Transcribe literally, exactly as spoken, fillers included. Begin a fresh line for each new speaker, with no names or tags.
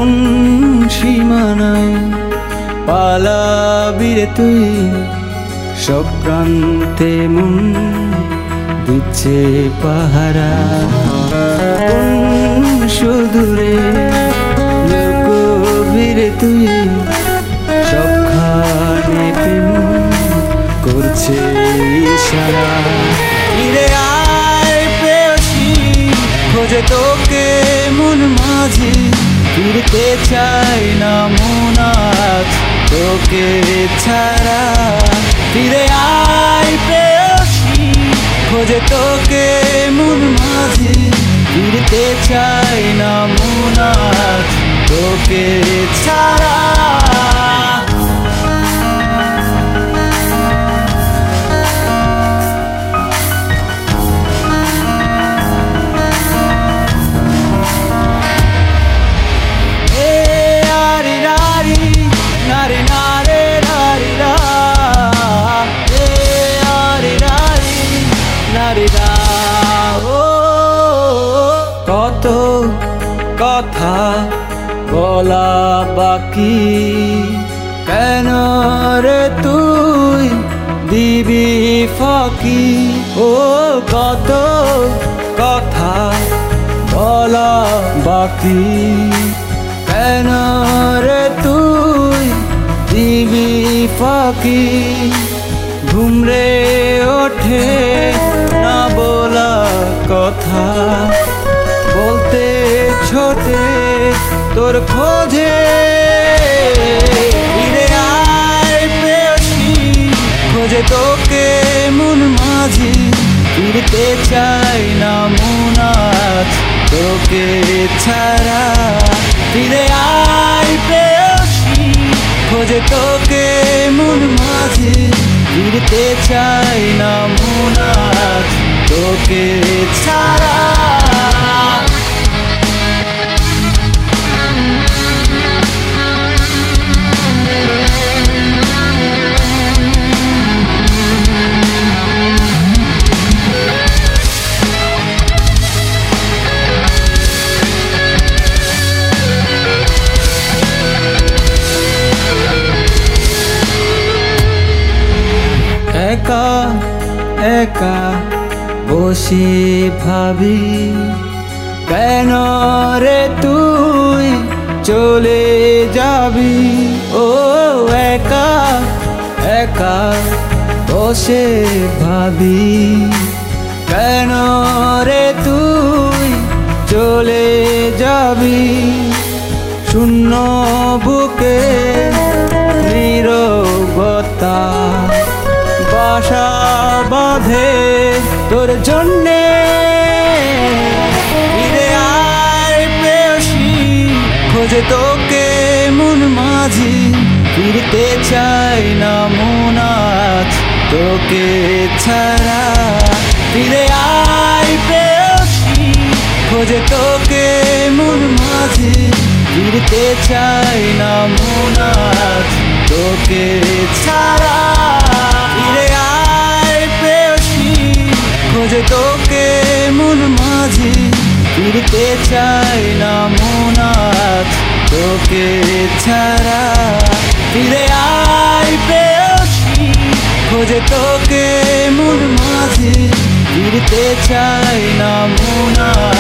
কোন সীমানায় পালাবি রে তুই? সব প্রান্তে মন দিচ্ছে পাহারা। কোন সুদূরে লুকোবি রে তুই? সবখানে প্রেম করছে ইশারা। ফিরে আয় প্রেয়সী, খোঁজে তোকে মন মাঝে। ফিরতে চাই না মন আজ তোকে ছাড়া। ফিরে আয় প্রেয়সী, খোঁজে তোকে মন মাঝে। ফিরতে চাই না মন আজ তোকে ছাড়া। কত কথা বলা বাকি, কেন রে তুই দিবি ফাঁকি? ও কত কথা বলা বাকি, কেন রে তুই দিবি ফাঁকি? ঘুমরে ওঠে না বলা কথা, বলতে ছোটে তোর খোঁজে। ফিরে আয় প্রেয়সী, খোঁজে তোকে মন মাঝে। ফিরতে চাই না মন আজ তোকে ছাড়া। ফিরে আয় প্রেয়সী, খোঁজে তোকে মন মাঝে। ফিরতে চাই না মন আজ তোকে ছাড়া। একা একা বসে ভাবি, কেন রে তুই চলে যাবি? ও একা একা বসে ভাবি, কেন রে তুই চলে যাবি? শূন্য বুকে নীরবতা বাসা বাঁধে তোর জন্যে। ফিরে আয় প্রেয়সী, খোঁজে তোকে মন মাঝে। ফিরতে চাই না মন আজ তোকে ছাড়া। ফিরে আয় প্রেয়সী, খোঁজে তোকে মন মাঝে। ফিরতে চাই না মন আজ তোকে ছাড়া। ফিরে আয় প্রেয়সী, খোঁজে তোকে মন মাঝে। ফিরতে চাই না মন আজ তোকে ছাড়া। ফিরে আয় প্রেয়সী, খোঁজে তোকে মন মাঝে। ফিরতে চাই না মন আজ